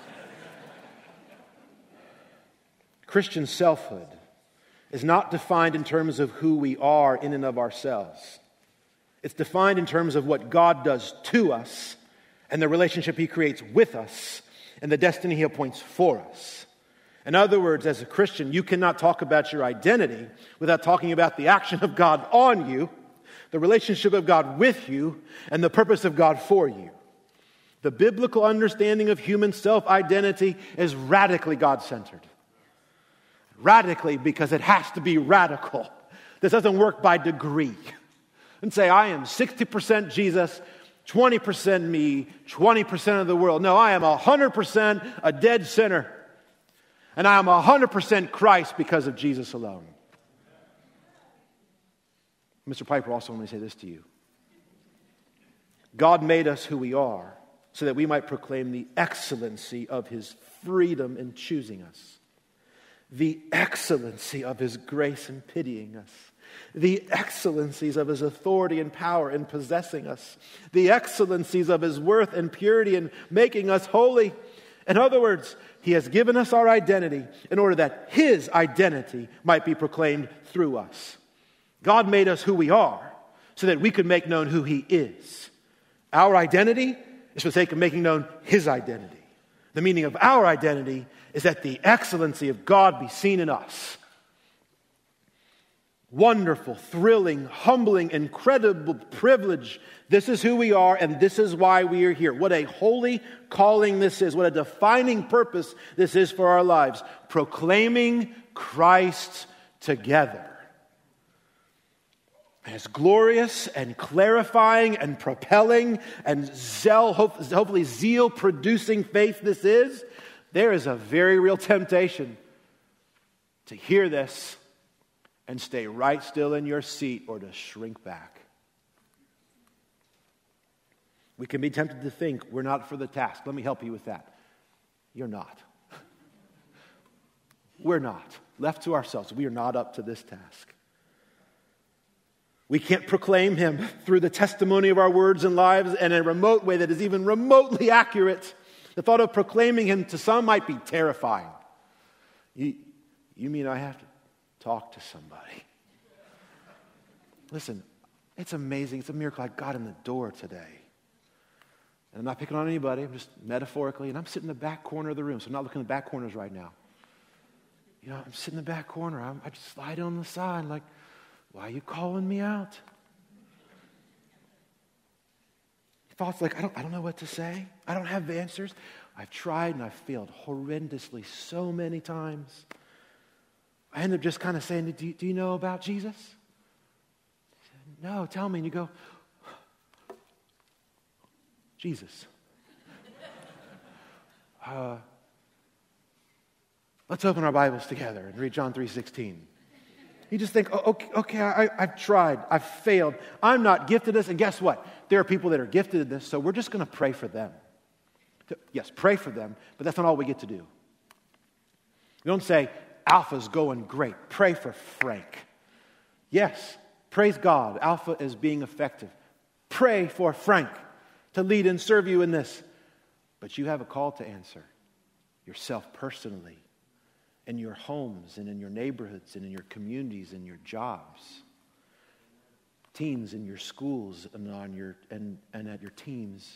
Christian selfhood is not defined in terms of who we are in and of ourselves. It's defined in terms of what God does to us and the relationship He creates with us and the destiny He appoints for us. In other words, as a Christian, you cannot talk about your identity without talking about the action of God on you, the relationship of God with you, and the purpose of God for you. The biblical understanding of human self-identity is radically God-centered. Radically, because it has to be radical. This doesn't work by degree. And say, I am sixty percent Jesus, twenty percent me, twenty percent of the world. No, I am one hundred percent a dead sinner. And I am one hundred percent Christ because of Jesus alone. Mister Piper also wanted to say this to you. God made us who we are so that we might proclaim the excellency of His freedom in choosing us. The excellency of His grace in pitying us. The excellencies of His authority and power in possessing us. The excellencies of His worth and purity in making us holy. In other words, He has given us our identity in order that His identity might be proclaimed through us. God made us who we are so that we could make known who He is. Our identity is for the sake of making known His identity. The meaning of our identity is that the excellency of God be seen in us. Wonderful, thrilling, humbling, incredible privilege. This is who we are, and this is why we are here. What a holy calling this is. What a defining purpose this is for our lives. Proclaiming Christ together. As glorious and clarifying and propelling and zeal, hopefully zeal-producing faith this is, there is a very real temptation to hear this and stay right still in your seat or to shrink back. We can be tempted to think we're not for the task. Let me help you with that. You're not. We're not. Left to ourselves, we are not up to this task. We can't proclaim Him through the testimony of our words and lives in a remote way that is even remotely accurate. The thought of proclaiming Him to some might be terrifying. You, you mean I have to talk to somebody? Listen, it's amazing. It's a miracle I got in the door today. And I'm not picking on anybody. I'm just metaphorically. And I'm sitting in the back corner of the room. So I'm not looking at the back corners right now. You know, I'm sitting in the back corner. I'm, I just slide on the side like, why are you calling me out? Thoughts like, I don't, I don't know what to say. I don't have answers. I've tried and I've failed horrendously so many times. I end up just kind of saying, do you, do you know about Jesus? Said, no, tell me. And you go, Jesus. Uh, let's open our Bibles together and read John three sixteen. You just think, oh, okay, okay I, I've tried, I've failed, I'm not gifted at this, and guess what? There are people that are gifted at this, so we're just going to pray for them. Yes, pray for them, but that's not all we get to do. You don't say, Alpha's going great, pray for Frank. Yes, praise God, Alpha is being effective. Pray for Frank to lead and serve you in this. But you have a call to answer yourself personally, in your homes and in your neighborhoods and in your communities and your jobs. Teens in your schools and on your and, and at your teams.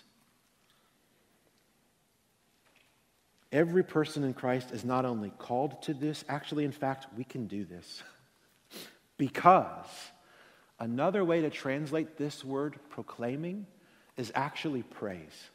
Every person in Christ is not only called to this, actually, in fact, we can do this. Because another way to translate this word, proclaiming, is actually praise.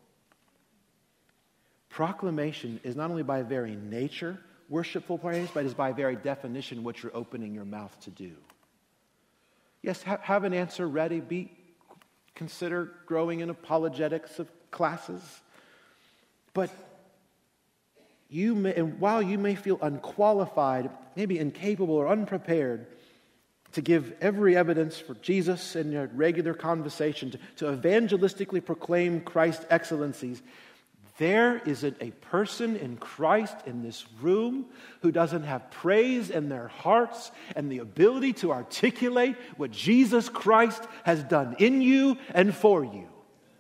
Proclamation is not only by very nature worshipful praise, but is by very definition what you're opening your mouth to do. Yes, ha- have an answer ready. Be consider growing in apologetics of classes. But you may, and while you may feel unqualified, maybe incapable or unprepared to give every evidence for Jesus in your regular conversation, to, to evangelistically proclaim Christ's excellencies, there is a, a person in Christ in this room who doesn't have praise in their hearts and the ability to articulate what Jesus Christ has done in you and for you.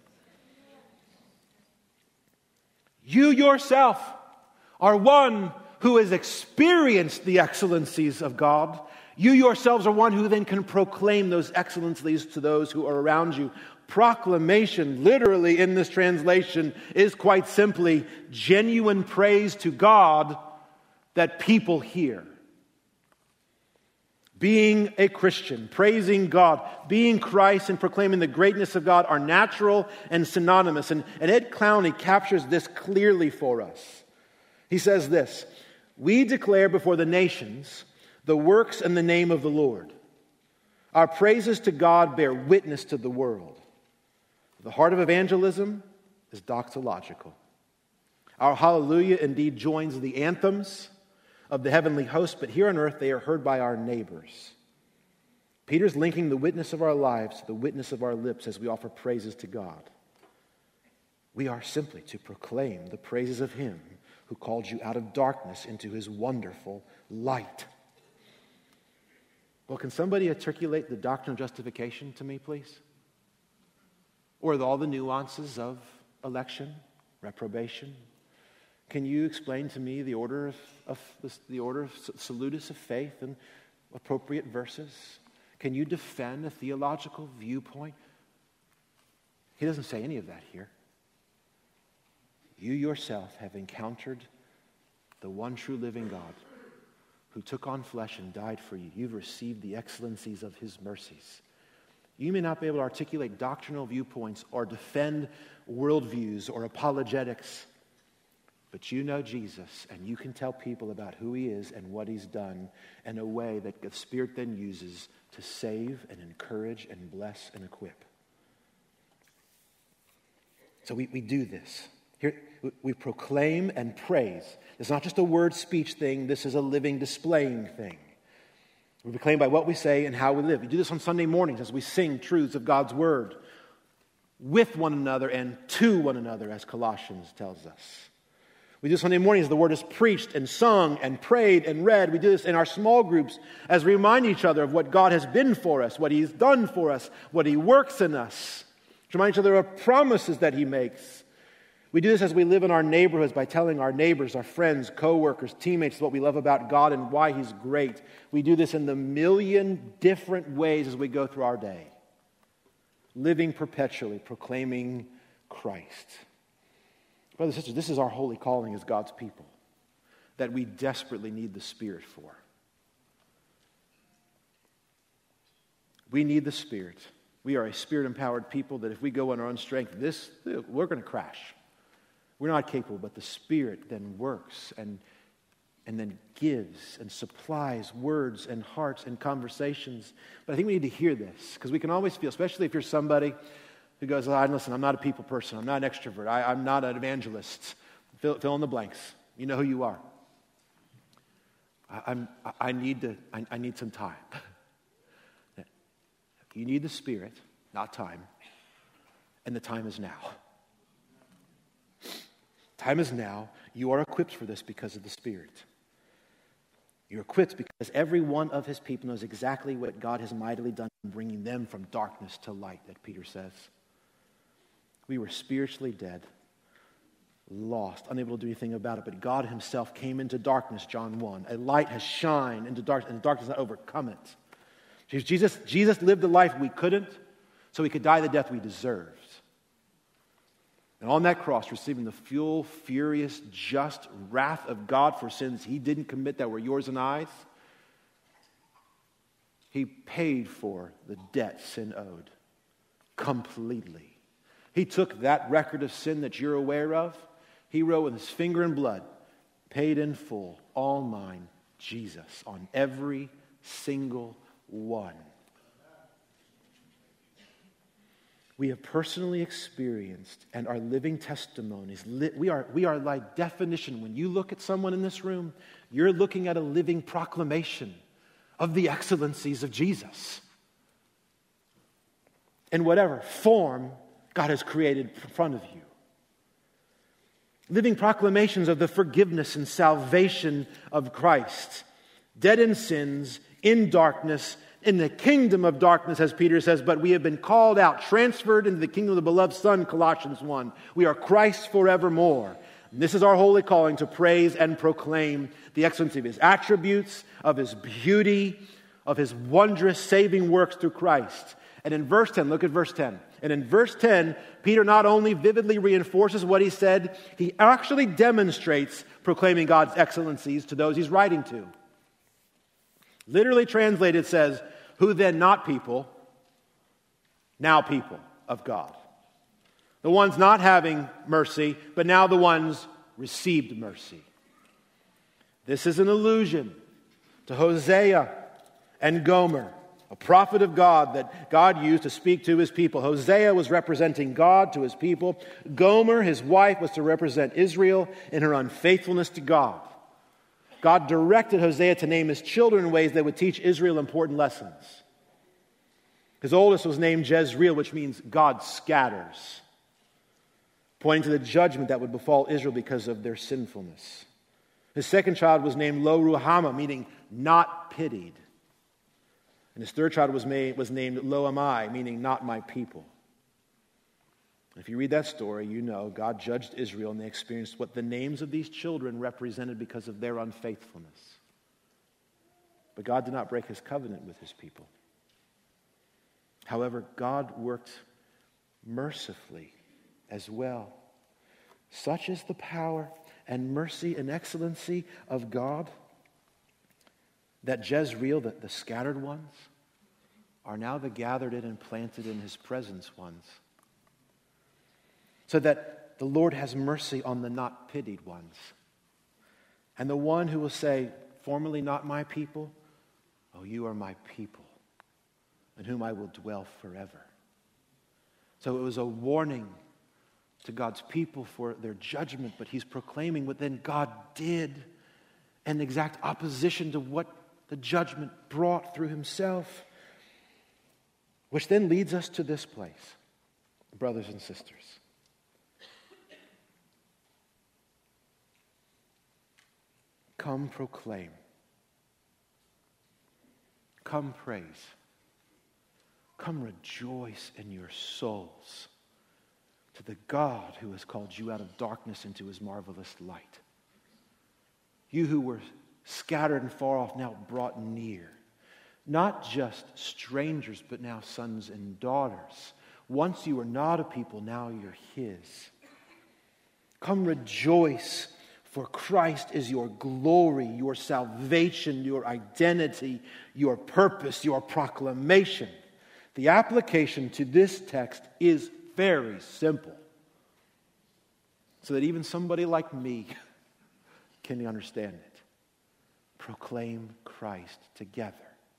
You yourself are one who has experienced the excellencies of God. You yourselves are one who then can proclaim those excellencies to those who are around you. Proclamation, literally in this translation, is quite simply genuine praise to God that people hear. Being a Christian, praising God, being Christ and proclaiming the greatness of God are natural and synonymous. And, and Ed Clowney captures this clearly for us. He says this, "We declare before the nations the works and the name of the Lord. Our praises to God bear witness to the world. The heart of evangelism is doxological. Our hallelujah indeed joins the anthems of the heavenly host, but here on earth they are heard by our neighbors." Peter's linking the witness of our lives to the witness of our lips as we offer praises to God. We are simply to proclaim the praises of Him who called you out of darkness into His wonderful light. Well, can somebody articulate the doctrine of justification to me, please? Or all the nuances of election, reprobation? Can you explain to me the order of, of the, the order of salutis of faith and appropriate verses? Can you defend a theological viewpoint? He doesn't say any of that here. You yourself have encountered the one true living God who took on flesh and died for you. You've received the excellencies of His mercies. You may not be able to articulate doctrinal viewpoints or defend worldviews or apologetics, but you know Jesus, and you can tell people about who He is and what He's done in a way that the Spirit then uses to save and encourage and bless and equip. So we, we do this. Here, we proclaim and praise. It's not just a word speech thing. This is a living displaying thing. We proclaim by what we say and how we live. We do this on Sunday mornings as we sing truths of God's Word with one another and to one another, as Colossians tells us. We do this Sunday mornings as the Word is preached and sung and prayed and read. We do this in our small groups as we remind each other of what God has been for us, what He's done for us, what He works in us. To remind each other of promises that He makes. We do this as we live in our neighborhoods by telling our neighbors, our friends, co-workers, teammates what we love about God and why He's great. We do this in the million different ways as we go through our day, living perpetually, proclaiming Christ. Brothers and sisters, this is our holy calling as God's people that we desperately need the Spirit for. We need the Spirit. We are a Spirit-empowered people that if we go on our own strength, this we're going to crash. We're not capable, but the Spirit then works and, and then gives and supplies words and hearts and conversations. But I think we need to hear this because we can always feel, especially if you're somebody who goes, oh, listen, I'm not a people person. I'm not an extrovert. I, I'm not an evangelist. Fill, fill in the blanks. You know who you are. I, I'm, I need to. I, I need some time. You need the Spirit, not time. And the time is now. Time is now. You are equipped for this because of the Spirit. You're equipped because every one of His people knows exactly what God has mightily done in bringing them from darkness to light, that Peter says. We were spiritually dead, lost, unable to do anything about it, but God Himself came into darkness, John one. A light has shined into darkness, and darkness has not overcome it. Jesus, Jesus lived the life we couldn't, so He could die the death we deserved. And on that cross, receiving the full, furious, just wrath of God for sins He didn't commit that were yours and I's, He paid for the debt sin owed completely. He took that record of sin that you're aware of, He wrote with His finger in blood, paid in full, all mine, Jesus, on every single one. We have personally experienced and are living testimonies. We are, we are by definition, when you look at someone in this room, you're looking at a living proclamation of the excellencies of Jesus. In whatever form God has created in front of you. Living proclamations of the forgiveness and salvation of Christ. Dead in sins, in darkness, in the kingdom of darkness, as Peter says, but we have been called out, transferred into the kingdom of the beloved Son, Colossians one. We are Christ forevermore. And this is our holy calling, to praise and proclaim the excellency of His attributes, of His beauty, of His wondrous saving works through Christ. And in verse ten, look at verse ten. And in verse ten, Peter not only vividly reinforces what he said, he actually demonstrates proclaiming God's excellencies to those he's writing to. Literally translated says, who then not people, now people of God. The ones not having mercy, but now the ones received mercy. This is an allusion to Hosea and Gomer, a prophet of God that God used to speak to His people. Hosea was representing God to His people. Gomer, his wife, was to represent Israel in her unfaithfulness to God. God directed Hosea to name his children in ways that would teach Israel important lessons. His oldest was named Jezreel, which means God scatters, pointing to the judgment that would befall Israel because of their sinfulness. His second child was named Lo Ruhamah, meaning not pitied. And his third child was, made, was named Lo Ammi, meaning not my people. If you read that story, you know God judged Israel and they experienced what the names of these children represented because of their unfaithfulness. But God did not break His covenant with His people. However, God worked mercifully as well. Such is the power and mercy and excellency of God that Jezreel, the, the scattered ones, are now the gathered in and planted in His presence ones. So that the Lord has mercy on the not pitied ones. And the one who will say, formerly not my people, oh, you are my people, in whom I will dwell forever. So it was a warning to God's people for their judgment, but He's proclaiming what then God did in exact opposition to what the judgment brought through Himself. Which then leads us to this place, brothers and sisters. Come proclaim. Come praise. Come rejoice in your souls to the God who has called you out of darkness into his marvelous light. You who were scattered and far off, now brought near. Not just strangers, but now sons and daughters. Once you were not a people, now you're his. Come rejoice, for Christ is your glory, your salvation, your identity, your purpose, your proclamation. The application to this text is very simple, so that even somebody like me can understand it. Proclaim Christ together.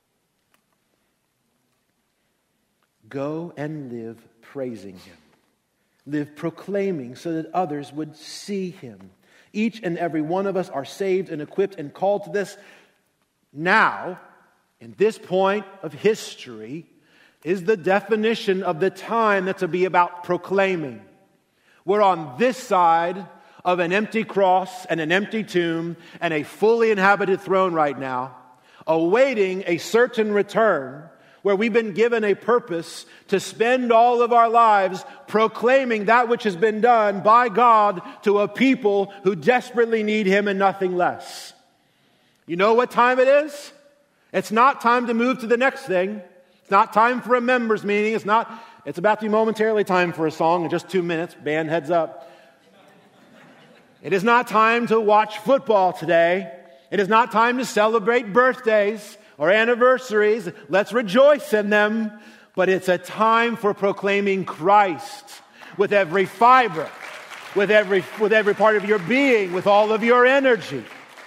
Go and live praising him. Live proclaiming so that others would see him. Each and every one of us are saved and equipped and called to this. Now, in this point of history, is the definition of the time that's to be about proclaiming. We're on this side of an empty cross and an empty tomb and a fully inhabited throne right now, awaiting a certain return where we've been given a purpose to spend all of our lives proclaiming that which has been done by God to a people who desperately need him and nothing less. You know what time it is? It's not time to move to the next thing. It's not time for a members meeting. It's not, it's about to be momentarily time for a song in just two minutes. Band heads up. It is not time to watch football today. It is not time to celebrate birthdays or anniversaries. Let's rejoice in them. But it's a time for proclaiming Christ with every fiber, with every, with every part of your being, with all of your energy.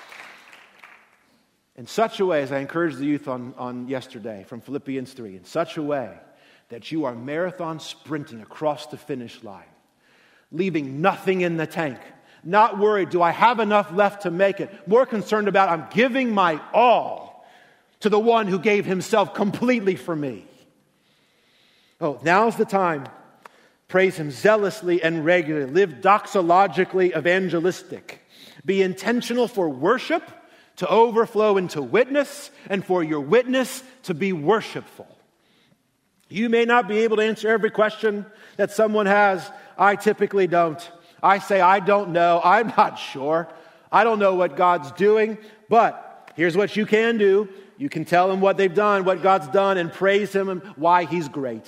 In such a way, as I encouraged the youth on, on yesterday from Philippians three, in such a way that you are marathon sprinting across the finish line, leaving nothing in the tank, not worried, do I have enough left to make it? More concerned about, I'm giving my all to the one who gave himself completely for me. Oh, now's the time. Praise him zealously and regularly. Live doxologically evangelistic. Be intentional for worship to overflow into witness, and for your witness to be worshipful. You may not be able to answer every question that someone has. I typically don't. I say, I don't know. I'm not sure. I don't know what God's doing. But here's what you can do. You can tell them what they've done, what God's done, and praise him and why he's great.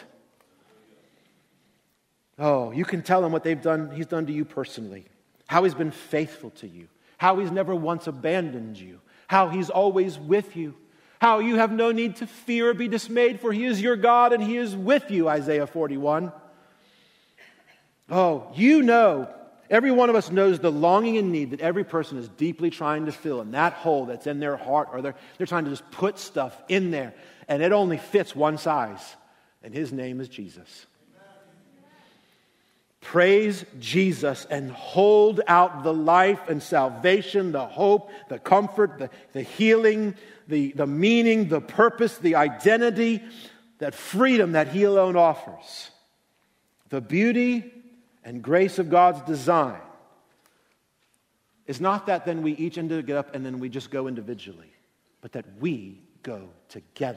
Oh, you can tell them what they've done, he's done to you personally. How he's been faithful to you. How he's never once abandoned you. How he's always with you. How you have no need to fear or be dismayed, for he is your God and he is with you, Isaiah forty-one. Oh, you know, every one of us knows the longing and need that every person is deeply trying to fill in that hole that's in their heart, or they're, they're trying to just put stuff in there, and it only fits one size, and his name is Jesus. Praise Jesus and hold out the life and salvation, the hope, the comfort, the, the healing, the, the meaning, the purpose, the identity, that freedom that he alone offers. The beauty and grace of God's design is not that then we each get up and then we just go individually, but that we go together.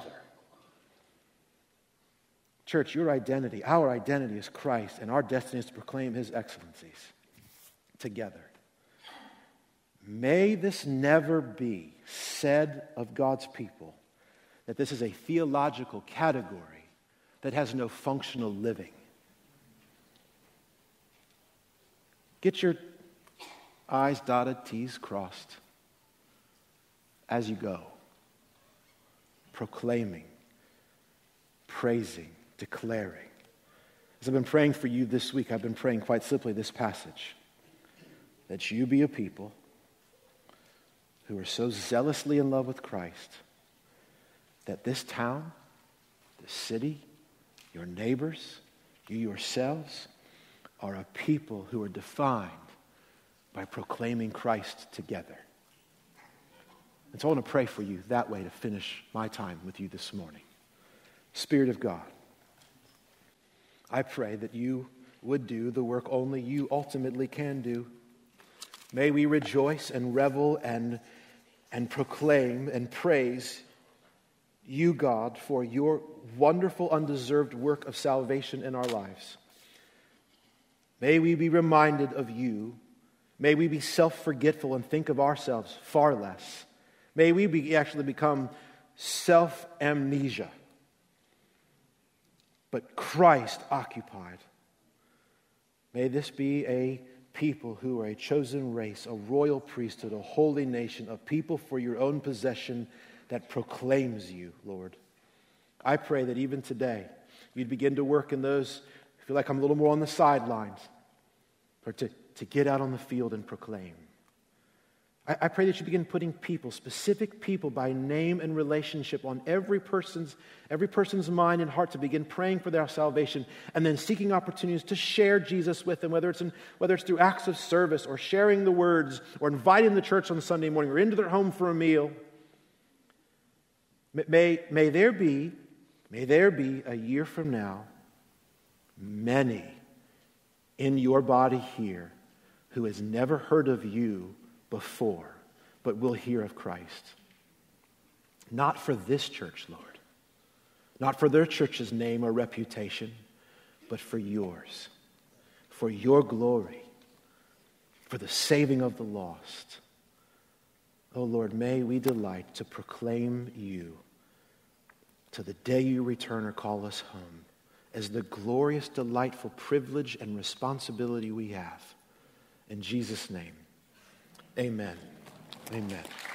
Church, your identity, our identity is Christ, and our destiny is to proclaim his excellencies together. May this never be said of God's people that this is a theological category that has no functional living. Get your I's dotted, T's crossed as you go, proclaiming, praising, declaring. As I've been praying for you this week, I've been praying quite simply this passage, that you be a people who are so zealously in love with Christ that this town, this city, your neighbors, you yourselves are a people who are defined by proclaiming Christ together. And so I want to pray for you that way to finish my time with you this morning. Spirit of God, I pray that you would do the work only you ultimately can do. May we rejoice and revel and, and proclaim and praise you, God, for your wonderful, undeserved work of salvation in our lives. May we be reminded of you. May we be self-forgetful and think of ourselves far less. May we be actually become self-amnesia, but Christ occupied. May this be a people who are a chosen race, a royal priesthood, a holy nation, a people for your own possession that proclaims you, Lord. I pray that even today, you'd begin to work in those who feel like I'm a little more on the sidelines, or to, to get out on the field and proclaim. I, I pray that you begin putting people, specific people by name and relationship on every person's, every person's mind and heart to begin praying for their salvation and then seeking opportunities to share Jesus with them, whether it's, in, whether it's through acts of service or sharing the words or inviting the church on Sunday morning or into their home for a meal. May, may there be, may there be a year from now, many in your body here who has never heard of you before, but will hear of Christ. Not for this church, Lord. Not for their church's name or reputation, but for yours. For your glory. For the saving of the lost. Oh Lord, may we delight to proclaim you to the day you return or call us home as the glorious, delightful privilege and responsibility we have. In Jesus' name, amen. Amen.